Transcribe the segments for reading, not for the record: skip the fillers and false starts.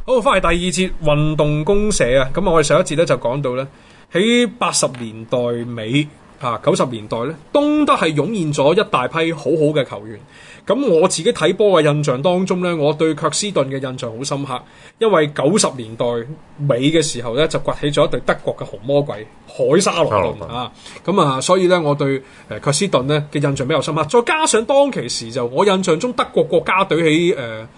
好，翻嚟第二節運動公社啊，咁我哋上一節咧就講到咧，喺80年代尾90年代咧，東德係湧現咗一大批好好嘅球員。咁我自己睇波嘅印象當中咧，我對卻斯頓嘅印象好深刻，因為90年代尾嘅時候咧，就崛起咗一隊德國嘅紅魔鬼海沙羅頓啊。咁啊，所以咧我對卻斯頓咧嘅印象比較深刻。再加上當其時就我印象中德國國家隊喺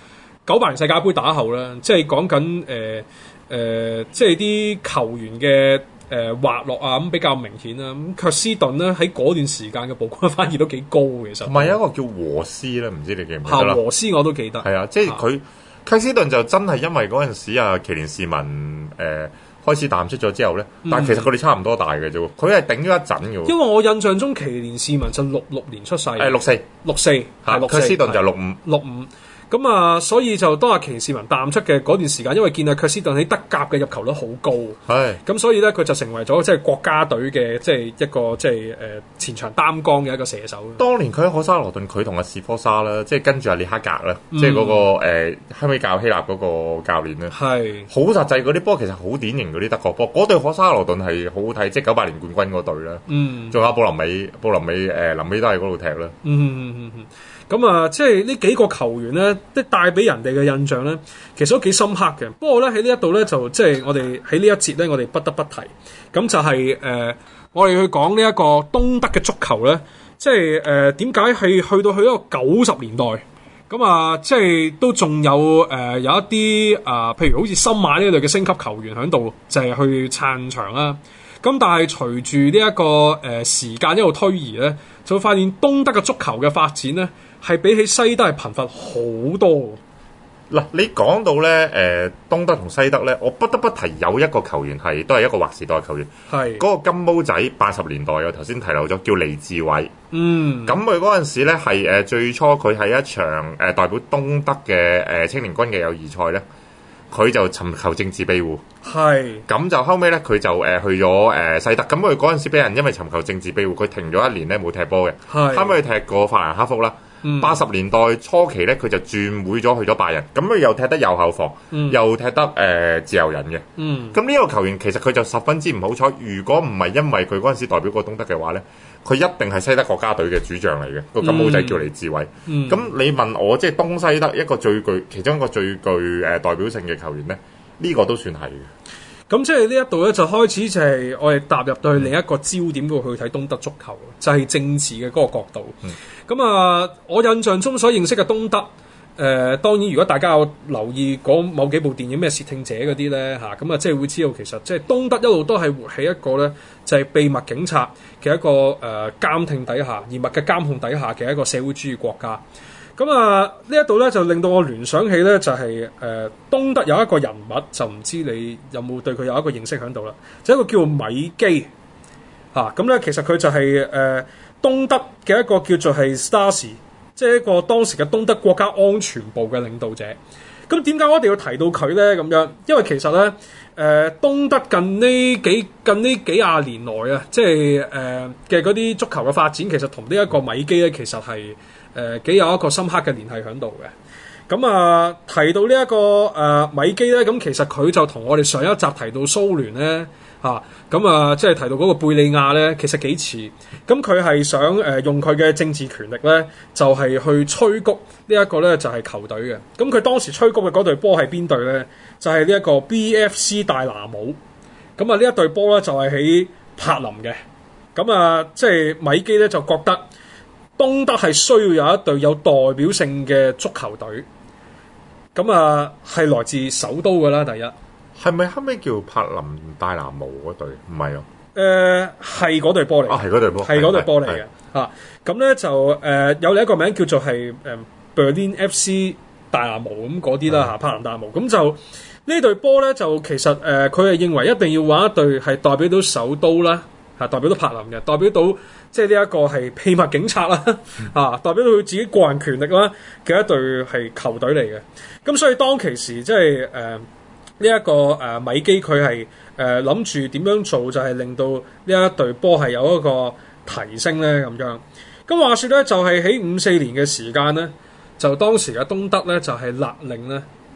98年世界盃打後啦，即係講緊即係啲球員嘅滑落啊，咁比較明顯啦。咁卻斯頓咧喺嗰段時間嘅曝光反而都幾高嘅，其實。 同埋有一個叫和斯咧，唔知你記唔記得啦？ 和斯我都記得。 係啊，即係佢卻斯頓就真係因為嗰陣時啊，奇連士文開始淡出咗之後咧，但係其實佢哋差唔多大嘅啫喎，佢係頂咗一陣嘅喎。 因為我印象中奇連士文就66年出世 ，64 係卻斯頓就65。 咁啊，所以就當阿奇連士文淡出嘅嗰段時間，因為見阿卻斯頓喺德甲嘅入球率好高，咁所以咧佢就成為咗即係國家隊嘅即係一個即係前場擔綱嘅一個射手。 當年佢喺海沙羅頓，佢同阿士科沙啦，即係跟住阿列克格啦，即係嗰個後尾教希臘嗰個教練咧，係好實際嗰啲波，其實好典型嗰啲德國波。嗰隊海沙羅頓係好好睇，即係98年冠軍嗰隊啦。仲有布林美臨尾都係嗰度踢啦。 咁啊，即係呢幾個球員咧，即係帶俾人哋嘅印象咧，其實都幾深刻嘅。不過咧喺呢一度咧，就即係我哋喺呢一節咧，我哋不得不提。咁就係我哋去講呢一個東德嘅足球咧，即係點解係去到一個90年代，咁啊，即係都仲有有一啲譬如好似森馬呢一類嘅升級球員喺度，就係去撐場啦。咁但係隨住呢一個時間一路推移咧，就會發現東德嘅足球嘅發展咧，係比起西德係頻繁好多。 嗱，你講到咧東德同西德咧，我不得不提有一個球員都係一個劃時代球員，係嗰個金毛仔80年代我頭先提漏咗，叫黎志偉。咁佢嗰陣時咧係最初佢係一場代表東德嘅青年軍嘅友誼賽咧。佢就尋求政治庇護，咁就後尾咧，佢就去咗西德。咁佢嗰陣時俾人因為尋求政治庇護，佢停咗1年咧冇踢波嘅。後尾佢踢過法蘭克福啦。80年代初期咧，佢就轉會咗去咗拜仁。咁佢又踢得右後防，又踢得自由人嘅。咁呢個球員其實佢就十分之唔好彩。如果唔係因為佢嗰陣時代表過東德嘅話咧，佢一定係西德國家隊嘅主將嚟嘅。個金毛仔叫黎志偉。咁你問我即係東西德其中一個最具代表性嘅球員咧，呢個都算係嘅。 咁即係呢一度咧，就開始就係我哋踏入到去另一個焦點度去睇東德足球，就係政治嘅嗰個角度。咁我印象中所認識嘅東德，當然如果大家有留意嗰某幾部電影咩竊聽者嗰啲咧嚇，咁即係會知道其實即係東德一路都係活喺一個咧就係秘密警察嘅一個監聽底下、嚴密嘅監控底下嘅一個社會主義國家。咁呢一度咧就令到我聯想起咧就係東德有一個人物，就唔知你有冇對佢有一個認識喺度啦，就一個叫米基咁咧其實佢就係東德嘅一個叫做係 Stasi， 即係一個當時嘅東德國家安全部嘅領導者。咁點解我一定要提到佢咧？咁樣因為其實咧東德近呢幾廿年來啊，即係嘅嗰啲足球嘅發展，其實同呢一個米基咧，其實係幾有一個深刻嘅聯繫喺度嘅。咁提到呢一個米基咧，咁其實佢就同我哋上一集提到蘇聯咧即係提到嗰個貝利亞咧，其實幾似。咁佢係想用佢嘅政治權力咧，就係去催谷呢一個咧就係球隊嘅。咁佢當時催谷嘅嗰隊波係邊隊咧？就係呢一個 BFC 大拿姆。咁呢一隊波咧就係喺柏林嘅。咁即係米基咧就覺得東德係需要有一隊有代表性嘅足球隊。咁係來自首都㗎啦，第一。 係咪後尾叫柏林大拿姆嗰隊？唔係啊。 係嗰隊波嚟。係嗰隊波。係嗰隊波嚟嘅。咁咧就有另一個名叫做係Berlin FC 大拿姆咁嗰啲啦柏林大拿姆。咁就呢隊波咧就其實佢係認為一定要揾一隊係代表到首都啦，代表到柏林嘅，代表到即係呢一個係秘密警察啦，代表到佢自己個人權力啦嘅一隊係球隊嚟嘅。咁所以當其時即係呢一個米基佢係諗住點樣做，就係令到呢一隊波係有一個提升咧咁樣。咁話說咧，就係喺54年嘅時間咧，就當時嘅東德咧就係勒令咧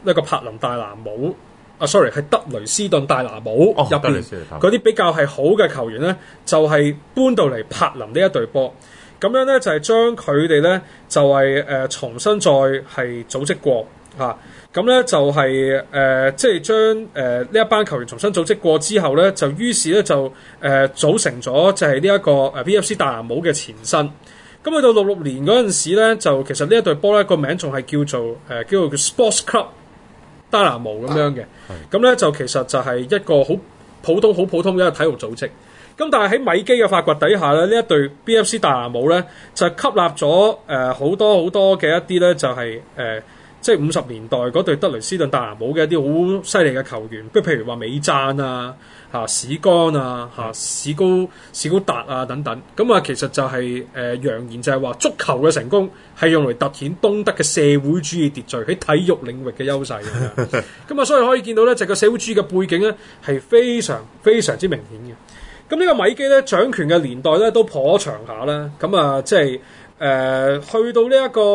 一個柏林戴拿姆sorry 係德雷斯頓戴拿姆入邊嗰啲比較係好嘅球員咧，就係搬到嚟柏林呢一隊波。咁樣咧就係將佢哋咧就係重新再係組織過嚇。咁咧就係即係將呢一班球員重新組織過之後咧，就於是咧就組成咗就係呢一個BFC 戴拿姆嘅前身。咁去到66年嗰陣時咧，就其實呢一隊波咧個名仲係叫做Sports Club 戴拿姆咁樣嘅。咁咧就其實就係一個好普通嘅一個體育組織。咁但係喺米基嘅發掘底下咧，呢一隊 BFC 戴拿姆咧就吸納咗好多嘅一啲咧就係即係50年代嗰隊德雷斯頓戴拿姆嘅一啲好犀利嘅球員，譬如話美贊啊、史干啊、史高達啊等等。咁其實就係揚言就係話足球嘅成功係用嚟凸顯東德嘅社會主義秩序喺體育領域嘅優勢咁咁所以可以見到咧，就個社會主義嘅背景咧係非常非常之明顯嘅。咁呢個米基咧掌權嘅年代咧都頗長下啦。咁即係去到呢一個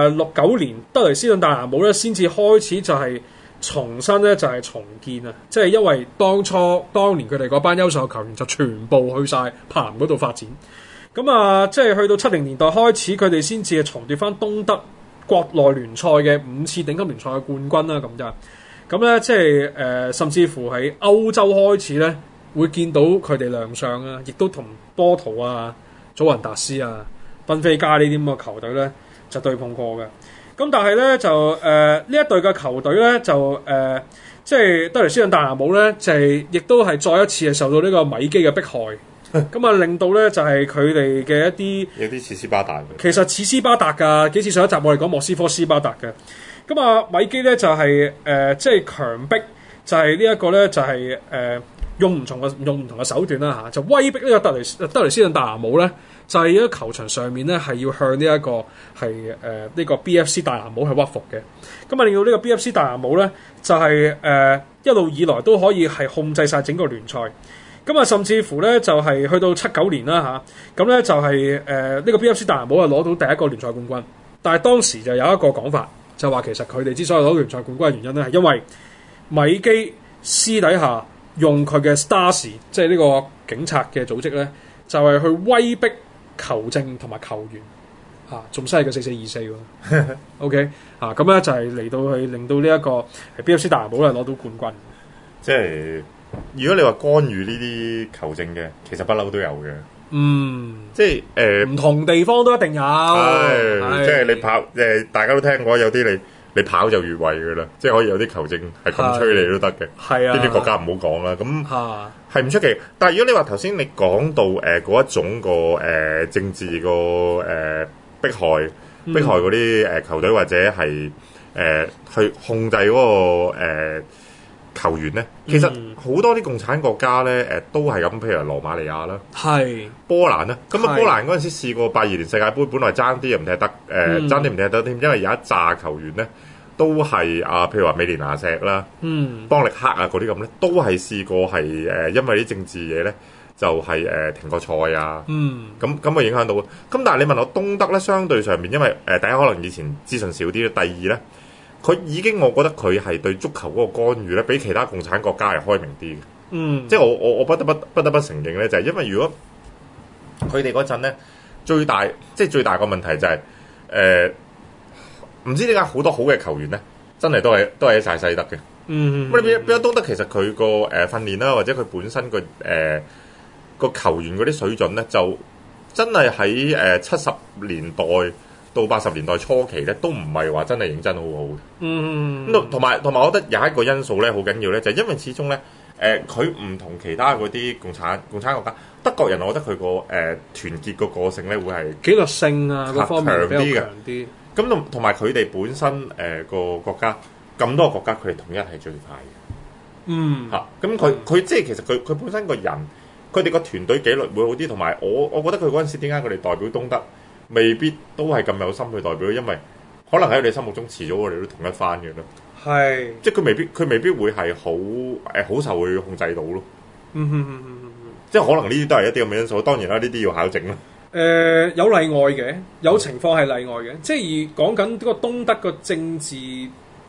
69年，德雷斯頓戴拿姆咧先至開始就係重新咧就係重建啊！即係因為當年佢哋嗰班優秀嘅球員就全部去晒柏林嗰度發展。咁即係去到70年代開始，佢哋先至係重奪翻東德國內聯賽嘅5次頂級聯賽嘅冠軍啦。咁咧即係甚至乎喺歐洲開始咧會見到佢哋亮相啊，亦都同波圖啊、祖雲達斯啊、賓菲加呢啲咁嘅球隊咧就對碰過嘅。咁但係咧就呢一隊嘅球隊咧就即係德雷斯頓戴拿姆咧就係亦都係再一次係受到呢個米基嘅迫害。咁令到咧就係佢哋嘅一啲有啲似斯巴達嘅， 其實似斯巴達㗎。幾次上一集我哋講莫斯科斯巴達嘅。咁米基咧就係即係強迫，就係呢一個咧就係用唔同嘅手段啦就威逼呢個德雷斯頓戴拿姆咧，就係喺球場上面咧係要向呢一個係呢個 BFC 戴拿姆係屈服嘅。令到呢個 BFC 戴拿姆咧就係一路以來都可以係控制晒整個聯賽。甚至乎咧就係去到79年啦咁咧就係呢個 BFC 戴拿姆攞到第一個聯賽冠軍。但係當時就有一個講法，就話其實佢哋之所以攞到聯賽冠軍嘅原因咧，係因為米基私底下用佢嘅 Stasi， 即係呢個警察嘅組織咧，就係去威逼球證同埋球員仲犀利過4424喎。OK 咁咧就係嚟到去令到呢一個 BFC 戴拿姆攞到冠軍。 即係如果你話干預呢啲球證嘅，其實不嬲都有嘅。即係唔同地方都一定有。 即係你跑大家都聽過有啲你跑就越位㗎啦，即係可以有啲球證係咁吹你都得嘅。係啊，呢啲國家唔好講啦。咁係唔出奇。但係如果你話頭先你講到嗰一種個政治個迫害嗰啲球隊或者係去控制嗰個球員咧，其實好多啲共產國家咧都係咁，譬如羅馬尼亞啦，係波蘭啦。咁波蘭嗰陣時試過82年世界盃，本來爭啲又唔踢得，爭啲唔踢得添，因為有一紮球員咧都係譬如話美連拿石啦、邦力克啊嗰啲咁咧，都係試過係因為啲政治嘢咧，就係停過賽啊。咁影響到。咁但係你問我東德咧，相對上面，因為第一可能以前資訊少啲，第二咧。佢已經，我覺得佢係對足球嗰個干預咧，比其他共產國家係開明啲嘅。即係我不得不承認咧，就係因為如果佢哋嗰陣咧，最大個問題就係唔知點解好多好嘅球員咧，真係都係喺晒西德嘅。咁你變咗東德，其實佢個訓練啦，或者佢本身個球員嗰啲水準咧，就真係喺70年代到80年代初期咧，都唔係話真係認真好好嘅。咁同埋，我覺得有一個因素咧，好緊要咧，就係因為始終咧，佢唔同其他嗰啲共產國家，德國人，我覺得佢個團結個性咧，會係紀律性啊嗰方面比較強啲。咁同埋佢哋本身個國家咁多個國家，佢哋統一係最快嘅。咁佢即係其實佢本身個人，佢哋個團隊紀律會好啲。同埋我覺得佢嗰陣時點解佢哋代表東德？未必都係咁有心去代表，因為可能喺佢哋心目中遲早我哋都統一翻嘅咯。係，即係佢未必會係好受佢控制到咯。即係可能呢啲都係一啲咁嘅因素。當然啦，呢啲要考證啦。有例外嘅，有情況係例外嘅。即係而講緊呢個東德個政治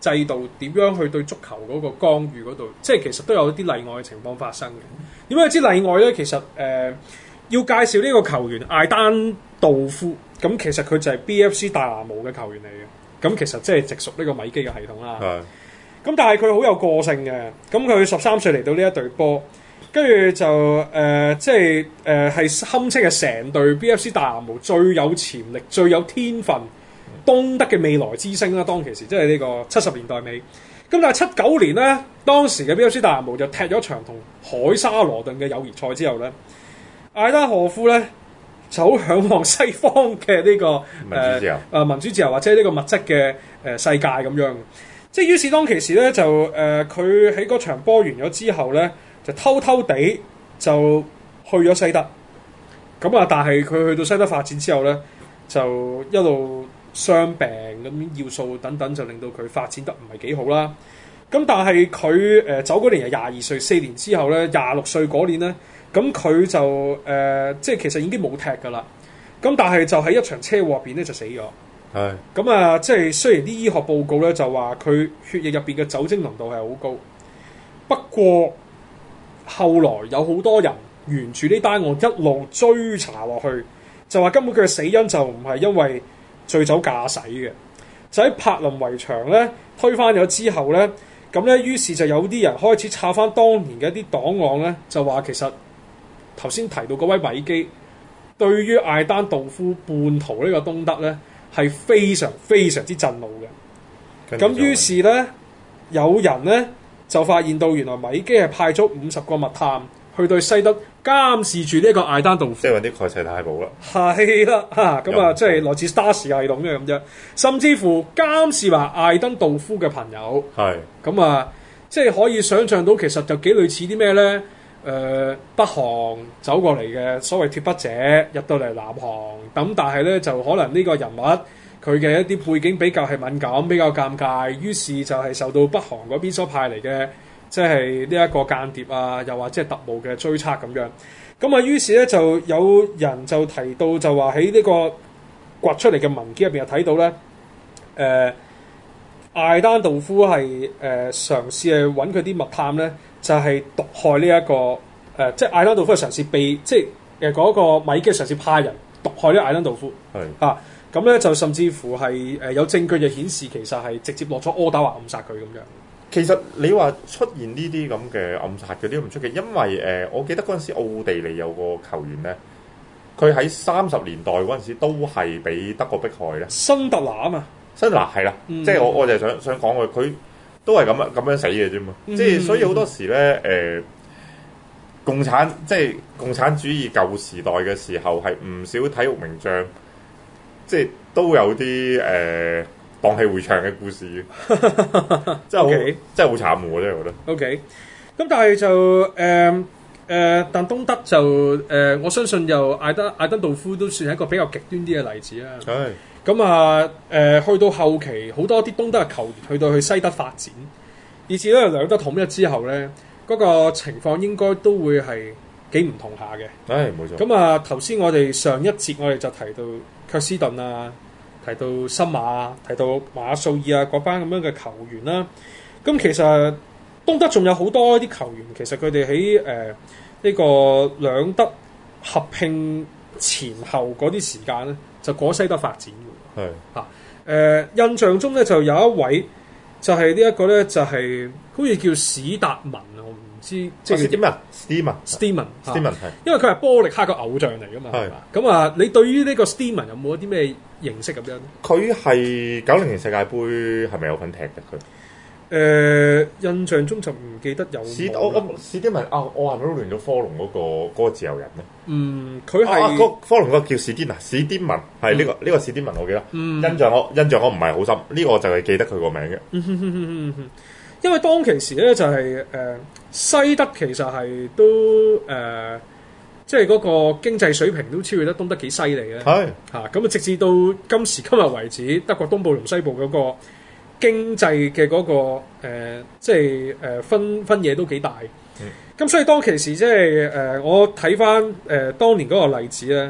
制度點樣去對足球嗰個干預嗰度，即係其實都有啲例外嘅情況發生嘅。點解知例外咧？其實要介紹呢個球員艾丹道夫，咁其實佢就係 BFC 大拿姆嘅球員嚟嘅。咁其實即係直屬呢個米基嘅系統啦。咁但係佢好有個性嘅。咁佢13歲嚟到呢一隊波，跟住就即係係堪稱係成隊 BFC 大拿姆最有潛力、最有天分、東德嘅未來之星啦。當其時即係呢個70年代尾。咁但係79年咧，當時嘅 BFC 大拿姆就踢咗一場同海沙羅頓嘅友誼賽之後咧，艾丹何夫咧就好向往西方嘅呢個民主自由或者呢個物質嘅世界咁樣。即係於是當其時咧就佢喺嗰場波完咗之後咧，就偷偷地就去咗西德。咁啊，但係佢去到西德發展之後咧，就一路傷病咁要素等等，就令到佢發展得唔係幾好啦。咁但係佢走嗰年係22歲，4年之後咧26歲嗰年咧。咁佢就即係其實已經冇踢㗎啦。咁但係就喺一場車禍入邊咧就死咗。係。咁啊，即係雖然啲醫學報告咧就話佢血液入邊嘅酒精濃度係好高，不過後來有好多人沿住呢單案一路追查落去，就話根本佢嘅死因就唔係因為醉酒駕駛嘅，就喺柏林圍牆咧推翻咗之後咧，咁咧於是就有啲人開始查翻當年嘅一啲檔案咧，就話其實頭先提到嗰位米基對於艾丹道夫叛徒呢個東德咧係非常非常之震怒嘅。咁於是咧有人咧就發現到原來米基係派咗50個密探去對西德監視住呢個艾丹道夫， 即係揾啲蓋世太保啦。 係啦嚇，咁啊即係來自 Stasi 系統嘅咁啫，甚至乎監視埋艾丹道夫嘅朋友。係咁啊，即係可以想像到其實就幾類似啲咩咧？北韓走過嚟嘅所謂脫北者入到嚟南韓，咁但係咧就可能呢個人物佢嘅一啲背景比較係敏感、比較尷尬，於是就係受到北韓嗰邊所派嚟嘅即係呢一個間諜啊，又或者係特務嘅追測咁樣。咁啊，於是咧就有人就提到就話喺呢個掘出嚟嘅文件入邊就睇到咧，艾丹道夫係嘗試去揾佢啲密探咧。就係毒害呢一個即係艾丹道夫嘅嘗試被即係嗰個米基嘗試派人毒害呢個艾丹道夫。係啊，咁咧就甚至乎係有證據就顯示其實係直接落咗柯打話暗殺佢咁樣。 其實你話出現呢啲咁嘅暗殺嗰啲唔出奇，因為我記得嗰陣時奧地利有個球員咧，佢喺30年代嗰陣時都係俾德國迫害咧。辛特拿啊嘛，辛特拿係啦，即係我就係想講佢。都係咁樣死嘅啫嘛，即係所以好多時咧共產主義舊時代嘅時候係唔少體育名將，即係都有啲蕩氣迴腸嘅故事，真係好慘喎！我真係覺得。OK， 咁但係就但東德就我相信又艾登道夫都算係一個比較極端啲嘅例子啦。係。咁啊，去到後期好多啲東德嘅球員去到去西德發展，以至咧兩德統一之後咧，嗰個情況應該都會係幾唔同下嘅。冇錯。咁啊，頭先我哋上一節我哋就提到卻斯頓啊，提到森馬啊，提到馬素爾啊嗰班咁樣嘅球員啦。咁其實東德仲有好多啲球員，其實佢哋喺呢個兩德合併前後嗰啲時間咧，就過西德發展嘅。係啊，印象中咧就有一位就係呢一個咧就係好似叫史達文啊，我唔知即係點啊 Steeman 係，因為佢係波力克嘅偶像嚟噶嘛。係咁啊，你對於呢個 Steeman 有冇啲咩認識咁樣？佢係90年世界盃係咪有份踢嘅佢？印象中就唔記得有。史蒂文啊，我係咪都亂咗科隆嗰個自由人咧？佢係科隆嗰個叫史蒂文係呢個史蒂文，我記得。印象我唔係好深，呢個就係記得佢個名嘅。因為當其時咧就係西德其實係都即係嗰個經濟水平都超越得東德幾犀利嘅。係嚇咁啊！直至到今時今日為止，德國東部同西部嗰個經濟嘅嗰個即係分野都幾大。咁所以當其時即係我睇翻當年嗰個例子咧，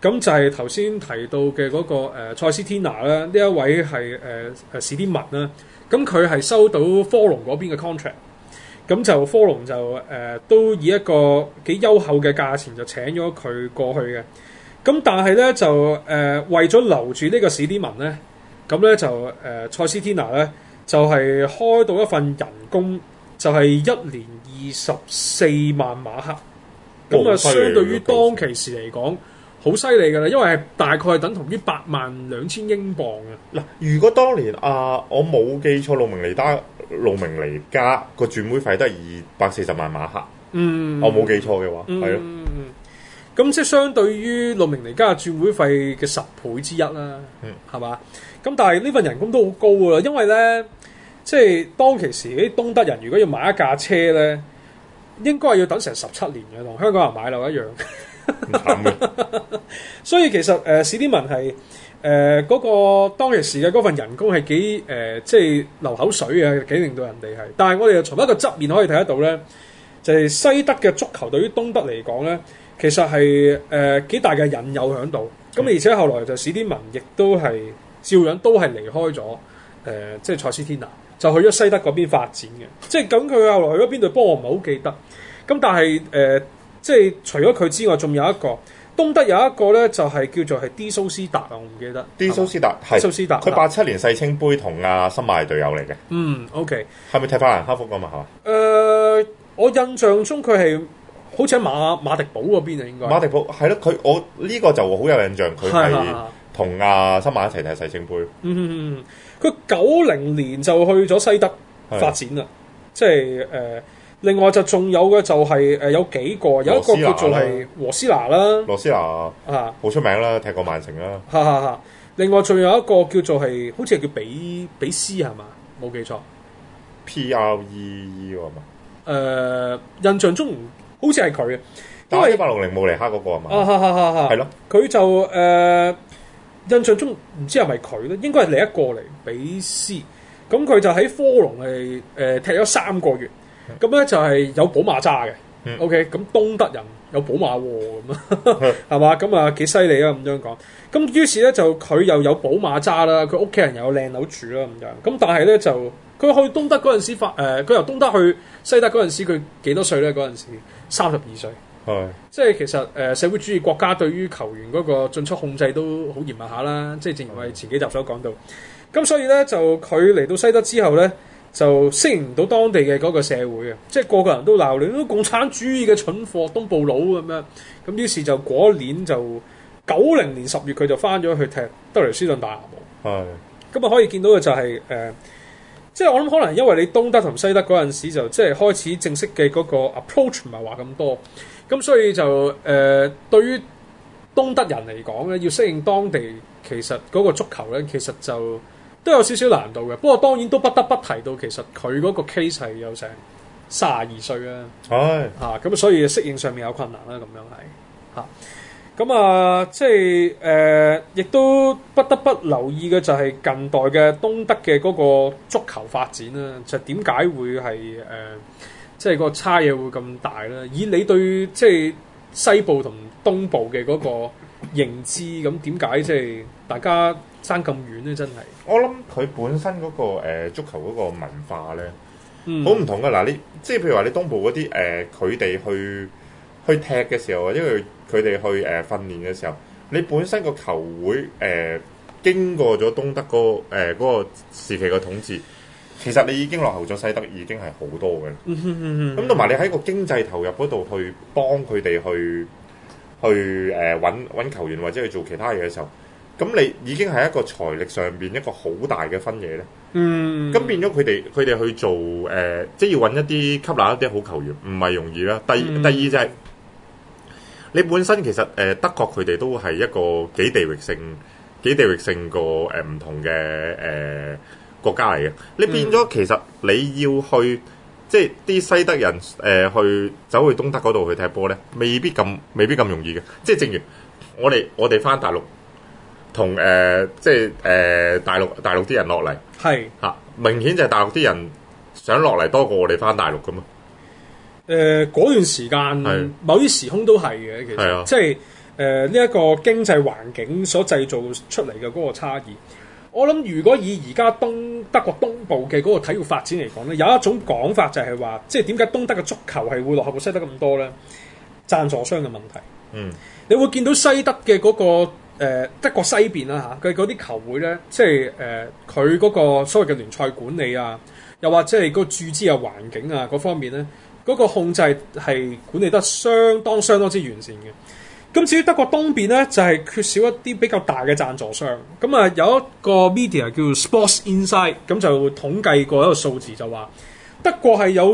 咁就係頭先提到嘅嗰個塞斯天拿啦，呢一位係史蒂文啦。咁佢係收到科隆嗰邊嘅 contract， 咁就科隆就都以一個幾優厚嘅價錢就請咗佢過去嘅。咁但係咧就為咗留住呢個史蒂文咧，咁咧就塞斯天拿咧就係開到一份人工就係1年24萬馬克。咁啊，相對於當其時嚟講，好犀利㗎啦，因為係大概係等同於82000英鎊啊！ 嗱，如果當年我冇記錯，路明尼加個轉會費都係240萬馬克，我冇記錯嘅話，係咯。 咁即係相對於路明尼加嘅轉會費嘅10倍之一啦，係嘛？咁但係呢份人工都好高㗎啦，因為咧，即係當其時啲東德人如果要買一架車咧，應該係要等成17年嘅，同香港人買樓一樣。所以其實史蒂文係嗰個當其時嘅嗰份人工係幾即係流口水嘅，幾令到人哋係。但係我哋又從一個側面可以睇得到咧，就係西德嘅足球對於東德嚟講咧，其實係幾大嘅引誘喺度。咁而且後來就史蒂文亦都係照樣都係離開咗即係塞斯天拿，就去咗西德嗰邊發展嘅。即係咁佢後來去咗邊度波我唔係好記得。咁但係即係除咗佢之外，仲有一個東德有一個咧，就係叫做係迪蘇斯達啊，我唔記得。迪蘇斯達係，迪蘇斯達佢87年世青杯同阿森馬係隊友嚟嘅。OK。係咪踢法蘭克福㗎嘛？係嘛？ 我印象中佢係好似喺馬迪堡嗰邊啊，應該。馬迪堡係咯，我呢個就好有印象，佢係同阿森馬一齊踢世青杯。 佢90年就去咗西德發展啦，即係另外就仲有嘅就係有幾個，有一個叫做係和斯拿啦，羅斯拿啊，好出名啦，踢過曼城啦。另外仲有一個叫做係，好似係叫比斯係嘛？冇記錯 ，PREE 喎嘛？ 印象中好似係佢， 因為1860慕尼黑嗰個係嘛？係咯， 佢就印象中唔知係咪佢咧，應該係另一個嚟，比斯。咁佢就喺科隆係踢咗3個月。咁咧就係有寶馬揸嘅，OK，咁東德人有寶馬喎，咁啊，係嘛？咁啊幾犀利啊咁樣講。咁於是咧就佢又有寶馬揸啦，佢屋企人又有靚樓住啦咁樣。咁但係咧就佢去東德嗰陣時佢由東德去西德嗰陣時，佢幾多歲咧？嗰陣時32歲，即係其實社會主義國家對於球員嗰個進出控制都好嚴密下啦。即係正如我哋前幾集所講到。咁所以咧就佢嚟到西德之後咧，就適應唔到當地嘅嗰個社會啊！即係個個人都鬧你，都共產主義嘅蠢貨、東部佬咁樣。咁於是就嗰年就90年10月，佢就翻咗去踢德雷斯頓大拿姆。咁啊可以見到嘅就係即係我諗可能因為你東德同西德嗰陣時就即係開始正式嘅嗰個 approach 唔係話咁多，咁所以就對於東德人嚟講咧，要適應當地其實嗰個足球咧，其實就都有少少難度嘅，不過當然都不得不提到，其實佢嗰個 case 係有成32歲啦。咁所以適應上面有困難啦，咁樣係咁即係亦都不得不留意嘅就係近代嘅東德嘅嗰個足球發展啦。就點解會係即係個差異會咁大咧？以你對即係西部同東部嘅嗰個認知，咁點解即係大家爭咁遠咧？真係我諗佢本身嗰個足球嗰個文化咧，好唔同噶。嗱，你即係譬如話你東部嗰啲佢哋去踢嘅時候，因為佢哋去訓練嘅時候，你本身個球會經過咗東德嗰個時期嘅統治，其實你已經落後咗西德，已經係好多嘅。咁同埋你喺個經濟投入嗰度去幫佢哋去揾球員或者去做其他嘢嘅時候，咁你已經係一個財力上邊一個好大嘅分野咧。咁變咗佢哋去做即係要揾一啲吸納一啲好球員，唔係容易啦。第二就係你本身其實德國佢哋都係一個幾地域性個唔同嘅國家嚟嘅。你變咗其實你要去即係啲西德人去走去東德嗰度去踢波咧，未必咁容易嘅。即係正如我哋翻大陸同即係大陸啲人落嚟，係明顯就係大陸啲人想落嚟多過我哋翻大陸咁啊。嗰段時間某啲時空都係嘅，其實即係呢一個經濟環境所製造出嚟嘅嗰個差異。我諗如果以而家德國東部嘅嗰個體育發展嚟講咧，有一種講法就係話，即係點解東德嘅足球係會落後過西德咁多咧？贊助商嘅問題。你會見到西德嘅嗰個德國西邊啦嚇，佢嗰啲球會咧，即係佢嗰個所謂嘅聯賽管理啊，又或者係個注資啊、環境啊嗰方面咧，嗰個控制係管理得相當之完善嘅。咁至於德國東邊咧，就係缺少一啲比較大嘅贊助商。咁啊，有一個 media 叫 Sports Insight， 咁就統計過一個數字，就話德國係有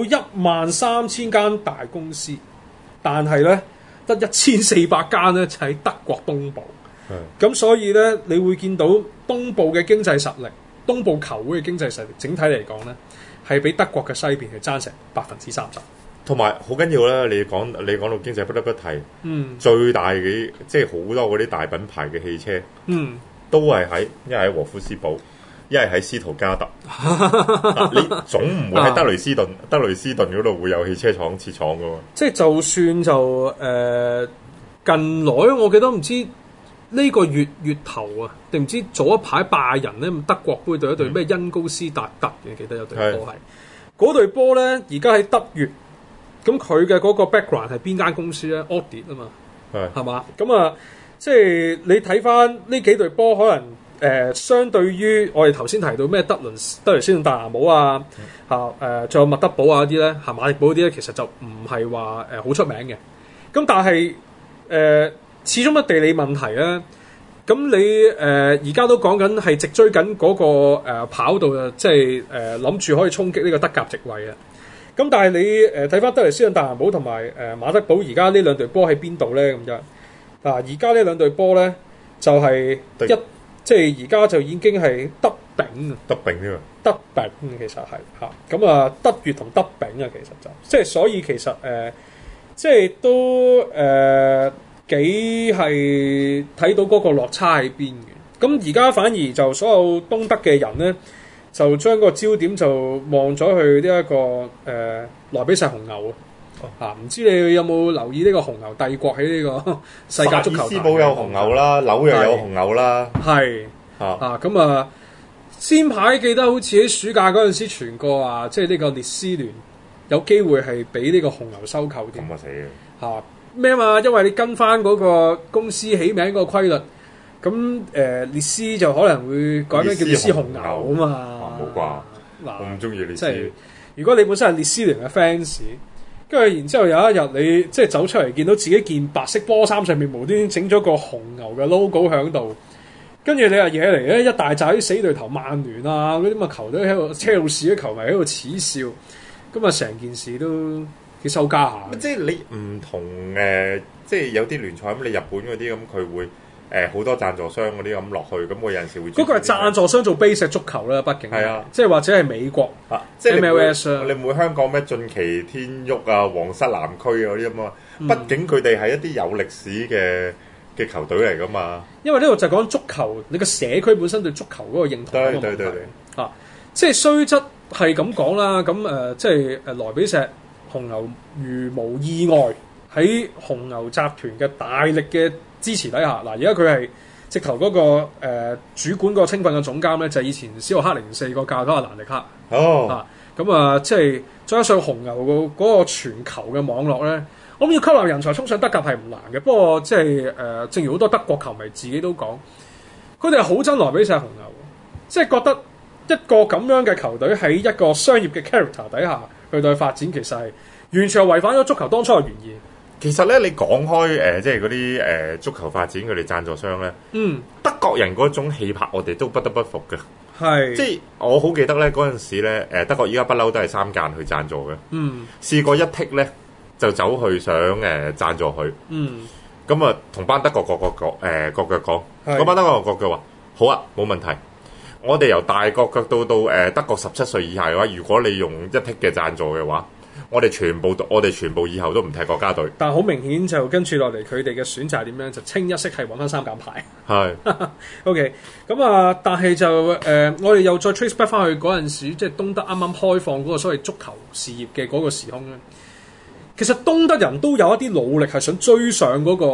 13000間大公司，但係咧得1400間咧就喺德國東部。咁所以咧，你會見到東部嘅經濟實力，東部球會嘅經濟實力，整體嚟講咧，係比德國嘅西邊係爭成30%。 同埋好緊要啦，你講到經濟不得不提，最大嘅即係好多嗰啲大品牌嘅汽車，都係一係喺禾夫斯堡，一係喺斯圖加特。你總唔會喺德累斯頓嗰度會有汽車廠設廠噶喎。即係就算就近來我記得唔知呢個月頭啊，定唔知早一排拜仁咧，德國杯對一隊咩恩高斯達特嘅，記得有隊波係嗰隊波咧，而家喺德乙。咁佢嘅嗰個 background 係邊間公司咧 ？Audi 啊嘛，係嘛？咁啊，即係你睇翻呢幾隊波，可能相對於我哋頭先提到咩德雷斯頓大拿姆啊，仲有麥德堡啊啲咧，馬力堡啲咧，其實就唔係話好出名嘅。咁但係始終嘅地理問題咧，咁你而家都講緊係直追緊嗰個跑道啊，即係諗住可以衝擊呢個德甲席位啊！咁但係你睇翻德雷斯頓大拿堡同埋馬德堡而家呢兩隊波喺邊度咧？咁樣而家呢兩隊波咧就係即係而家就已經係德丙啊， 德丙添啊， 德丙其實係嚇咁啊，德乙同德丙啊，其實就即係所以其實即係都幾係睇到嗰個落差喺邊嘅。咁而家反而就所有東德嘅人咧，就將個焦點就望咗去呢一個萊比錫紅牛啊！唔知你有冇留意呢個紅牛帝國喺呢個世界足球？薩爾斯堡有紅牛啦，紐約有紅牛啦，係咁啊！先排記得好似喺暑假嗰陣時傳過啊，即係呢個列斯聯有機會係俾呢個紅牛收購添。咁啊死嘅咩嘛？因為你跟翻嗰個公司起名個規律。咁列斯就可能會改名叫列斯紅牛啊嘛， 冇啩？我唔中意列斯。 如果你本身係列斯聯嘅 fans，跟住然之後有一日你即係走出嚟見到自己件白色波衫上面無端端整咗個紅牛嘅 logo 喺度，跟住你又惹嚟咧一大紮啲死對頭曼聯啊嗰啲咁嘅球隊喺度，車路士嘅球迷喺度恥笑，咁啊成件事都幾收家下。 即係你唔同即係有啲聯賽咁，你日本嗰啲咁佢會。好多贊助商嗰啲咁落去，咁我有陣時會嗰個係贊助商做 base 足球啦，畢竟係即係或者係美國即係 MLS 啊， 你唔會香港咩晉旗天沃啊、皇室南區嗰啲咁啊，畢竟佢哋係一啲有歷史嘅球隊嚟噶嘛。 因為呢度就講足球，你個社區本身對足球嗰個認同對即係雖則係咁講啦，咁即係萊比錫紅牛如無意外喺紅牛集團嘅大力嘅支持底下，而家佢係直頭嗰個主管個青訓嘅總監咧，就係以前史浩克04個教頭阿蘭力克。即係再加上紅牛嗰個全球嘅網絡咧，我諗要吸納人才衝上德甲係唔難嘅。不過即係正如好多德國球迷自己都講，佢哋係好憎萊比錫紅牛，即係覺得一個咁樣嘅球隊喺一個商業嘅 character 底下去到發展，其實係完全係違反咗足球當初嘅原意。 其實咧，你講開即係嗰啲足球發展佢哋贊助商咧，德國人嗰種氣魄，我哋都不得不服嘅。係，即係我好記得咧嗰陣時咧，德國依家不嬲都係3間去贊助嘅。試過一剔咧，就走去想贊助佢。咁啊，同班德國國腳講，嗰班德國國腳話：好啊，冇問題。我哋由大國腳到德國17歲以下嘅話，如果你用一剔嘅贊助嘅話，我哋全部以後都唔踢國家隊。但係好明顯就跟住落嚟，佢哋嘅選擇係點樣？就清一色係揾翻3減牌。係，OK。咁啊，但係就我哋又再 trace back 翻去嗰陣時，即係東德啱啱開放嗰個所謂足球事業嘅嗰個時空咧。其實東德人都有一啲努力係想追上嗰個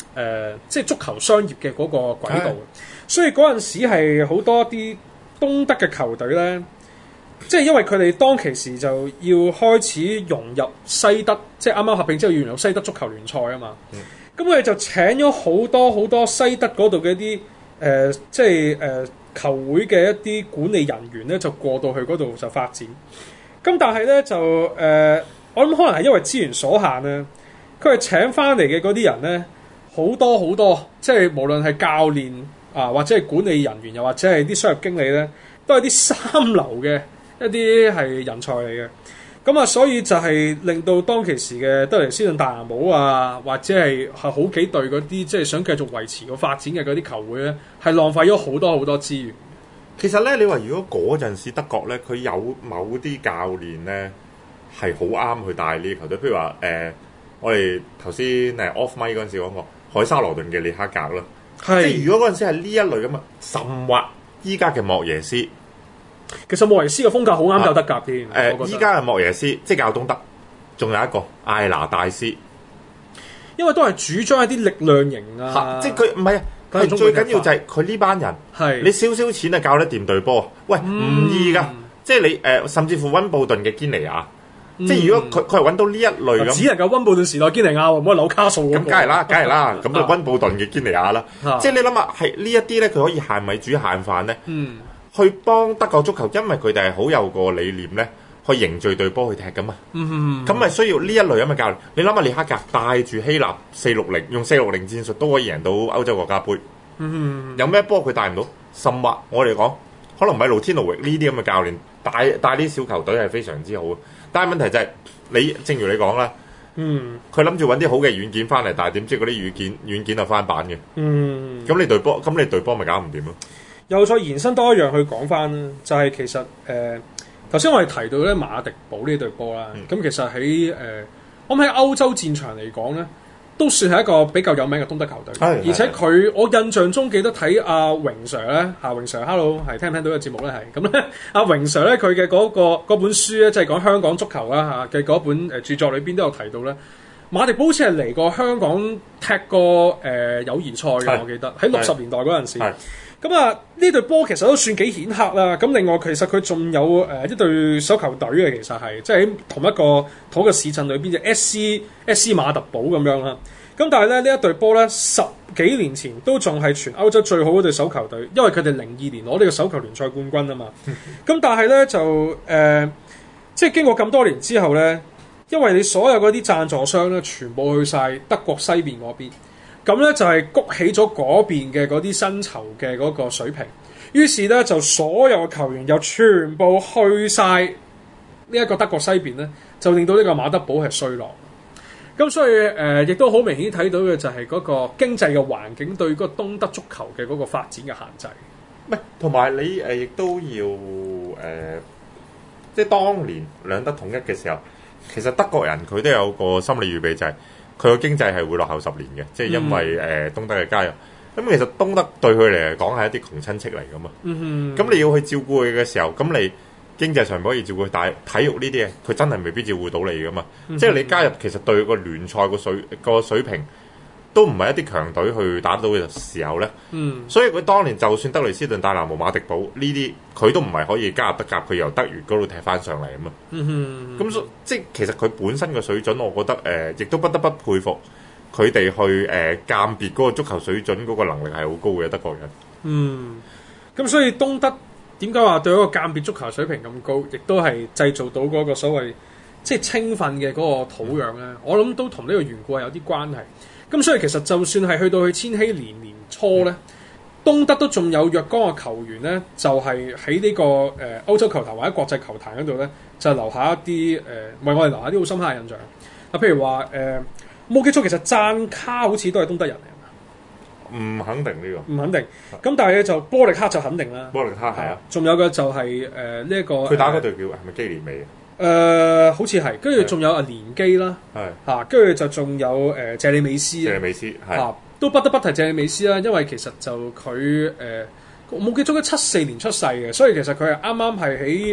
即係足球商業嘅嗰個軌道。所以嗰陣時係好多啲東德嘅球隊咧，即係因為佢哋當其時就要開始融入西德，即係啱啱合併之後要融入西德足球聯賽啊嘛。咁佢哋就請咗好多西德嗰度嘅一啲即係球會嘅一啲管理人員咧，就過到去嗰度就發展。咁但係咧就我諗可能係因為資源所限咧，佢係請翻嚟嘅嗰啲人咧好多，即係無論係教練啊，或者係管理人員，又或者係啲商業經理咧，都係啲三流嘅一啲係人才嚟嘅。咁啊，所以就係令到當其時嘅德尼斯頓大藍帽啊，或者係好幾隊嗰啲即係想繼續維持個發展嘅嗰啲球會咧，係浪費咗好多資源。 其實咧，你話如果嗰陣時德國咧，佢有某啲教練咧係好啱去帶呢啲球隊，譬如話我哋頭先off mic 嗰陣時講過海沙羅頓嘅列克格啦，即係如果嗰陣時係呢一類咁啊，甚或依家嘅莫耶斯， 其實莫耶斯嘅風格好啱教德甲添。 依家嘅莫耶斯即係教東德，仲有一個艾拿大斯， 因為都係主張一啲力量型啊， 即係佢唔係啊。佢最緊要就係佢呢班人，你少少錢啊教得掂隊波，喂唔易噶，即係你甚至乎溫布頓嘅堅尼亞，即係如果佢係揾到呢一類咁， 只能夠溫布頓時代堅尼亞，唔好紐卡素咁。 梗係啦，咁就溫布頓嘅堅尼亞啦。即係你諗下，係呢一啲咧，佢可以限米煮限飯咧，去幫德國足球，因為佢哋係好有個理念咧，去凝聚隊波去踢噶嘛。咁咪需要呢一類咁嘅教練。你諗下，列克格帶住希臘460，用460戰術都可以贏到歐洲國家杯。有咩波佢帶唔到？甚或我哋講，可能米路天奴域呢啲咁嘅教練帶啲小球隊係非常之好。但係問題就係、你，正如你講啦，佢諗住揾啲好嘅軟件翻嚟，但係點知嗰啲軟件就翻版嘅。咁你隊波咪搞唔掂咯？ 又再延伸多一樣去講翻啦，就係、其實頭先我哋提到咧馬迪堡呢隊波啦，咁其實喺我諗喺歐洲戰場嚟講咧，都算係一個比較有名嘅東德球隊。而且我印象中記得睇阿榮 Sir 咧，榮 Sir，hello， 係聽唔聽到個節目咧？係咁咧，阿榮 Sir 咧佢嘅嗰本書咧，即係講香港足球啦嘅嗰本著作裏邊都有提到咧，馬迪堡好似係嚟過香港踢過友誼賽嘅，我記得喺60年代嗰陣時。咁啊，呢隊波其實都算幾顯赫啦。咁另外其實佢仲有一隊手球隊嘅，其實係即係喺同一個市鎮裏邊嘅 SC 馬特堡咁樣啦。咁但係咧呢一隊波咧10幾年前都仲係全歐洲最好嗰隊手球隊，因為佢哋02年攞呢個手球聯賽冠軍啊嘛。咁但係咧就即係經過咁多年之後咧，因為你所有嗰啲贊助商咧全部去晒德國西邊嗰邊。咁咧就係谷起咗嗰邊嘅嗰啲薪酬嘅嗰個水平，於是咧就所有嘅球員又全部去晒呢一個德國西邊咧，就令到呢個馬德堡係衰落。咁所以亦都好明顯睇到嘅就係嗰個經濟嘅環境對嗰個東德足球嘅嗰個發展嘅限制。 唔係，同埋你亦都要即係當年兩德統一嘅時候，其實德國人佢都有個心理預備就係、佢個經濟係會落後10年嘅，即係因為東德嘅加入。咁其實東德對佢嚟講係一啲窮親戚嚟噶嘛。咁你要去照顧佢嘅時候，咁你經濟上唔可以照顧佢，但係體育呢啲嘢佢真係未必照顧到你噶嘛。即係你加入其實對個聯賽個水平都唔係一啲強隊去打到嘅時候咧。所以佢當年就算德雷斯頓、戴拿模、馬迪堡呢啲，佢都唔係可以加入德甲，佢由德乙嗰度踢翻上嚟啊嘛。咁即係其實佢本身嘅水準，我覺得亦都不得不佩服佢哋去鑑別嗰個足球水準嗰個能力係好高嘅德國人。 咁所以東德點解話對一個鑑別足球水平咁高，亦都係製造到嗰個所謂即係青訓嘅嗰個土壤咧？我諗都同呢個緣故係有啲關係。咁所以其實就算係去到去千禧年初咧，東德都仲有若干嘅球員咧，就係喺呢個歐洲球壇或者國際球壇嗰度咧，就留下一啲為我哋留下啲好深刻嘅印象。譬如話冇記錯，其實贊卡好似都係東德人嚟。 唔肯定呢個， 唔肯定。咁但係咧就波力克就肯定啦。 波力克係啊。仲有嘅就係呢一個。 佢打嗰隊叫係咪基連美啊？ 好似係。跟住仲有阿連基啦。係。跟住就仲有謝利美斯。 謝利美斯係。 都不得不提謝利美斯啦，因為其實就佢我冇記錯，佢74年出世嘅，所以其實佢係啱啱係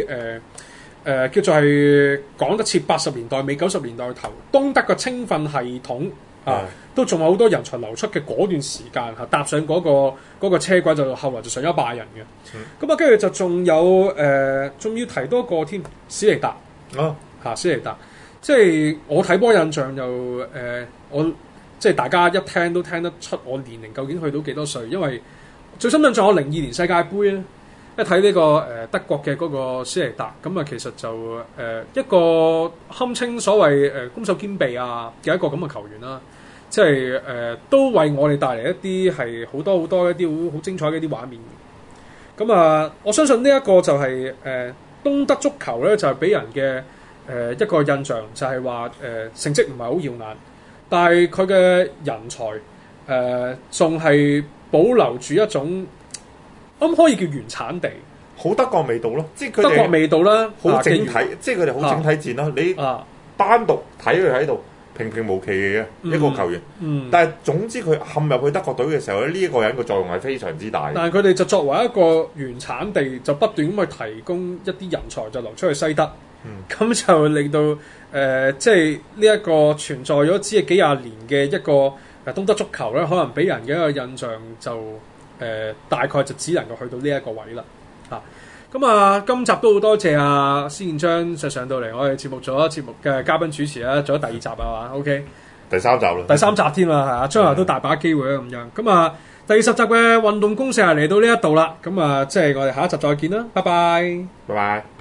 喺叫做係講得切80年代尾90年代頭東德嘅青訓系統都仲有好多人才流出嘅嗰段時間嚇，搭上嗰個車軌就後來就上咗100人嘅。咁啊，跟住就仲有仲要提多個添，史尼達史尼達，即係我睇波印象就我即係大家一聽都聽得出我年齡究竟去到幾多歲，因為最深印象我02年世界盃咧，一睇呢個德國嘅嗰個史尼達，咁啊其實就一個堪稱所謂攻守兼備啊嘅一個咁嘅球員啦，即係都為我哋帶嚟一啲係好多一啲好精彩嘅一啲畫面。咁啊，我相信呢一個就係東德足球咧，就係俾人嘅一個印象，就係話成績唔係好耀眼，但係佢嘅人才仲係保留住一種，可唔可以叫原產地？ 好德國味道咯，即係佢哋德國味道啦， 好整體，即係佢哋好整體戰咯。你單獨睇佢喺度平平無奇嘅一個球員，但係總之佢陷入去德國隊嘅時候咧，呢一個人嘅作用係非常之大。 但係佢哋就作為一個原產地，就不斷咁去提供一啲人才，就流出去西德，咁就令到即係呢一個存在咗只係幾廿年嘅一個東德足球咧，可能俾人嘅一個印象就大概就只能夠去到呢一個位啦。咁啊，今集都好多謝阿施建彰就上到嚟我哋節目做咗節目嘅嘉賓主持啦，做咗第2集啊嘛 ，OK， 第3集啦， 第3集添啦，係啊，將來都大把機會啊咁樣。咁啊，第10集嘅運動公社嚟到呢一度啦，咁啊，即係我哋下一集再見啦，拜拜， 拜拜。